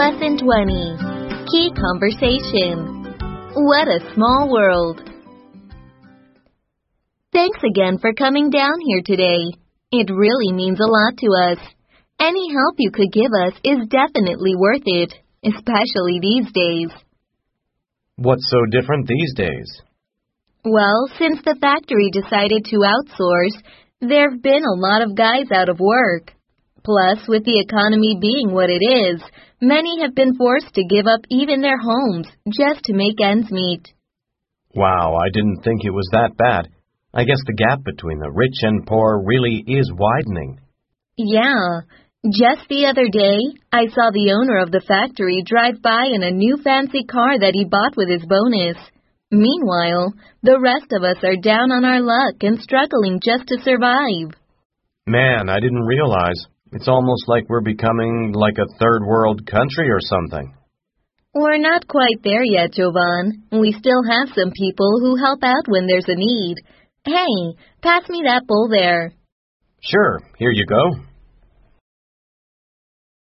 Lesson 20. Key Conversation. What a small world. Thanks again for coming down here today. It really means a lot to us. Any help you could give us is definitely worth it, especially these days. What's so different these days? Well, since the factory decided to outsource, there've been a lot of guys out of work. Plus, with the economy being what it is, many have been forced to give up even their homes just to make ends meet. Wow, I didn't think it was that bad. I guess the gap between the rich and poor really is widening. Yeah. Just the other day, I saw the owner of the factory drive by in a new fancy car that he bought with his bonus. Meanwhile, the rest of us are down on our luck and struggling just to survive. Man, I didn't realize. It's almost like we're becoming like a third world country or something. We're not quite there yet, Jovan. We still have some people who help out when there's a need. Hey, pass me that bowl there. Sure, here you go.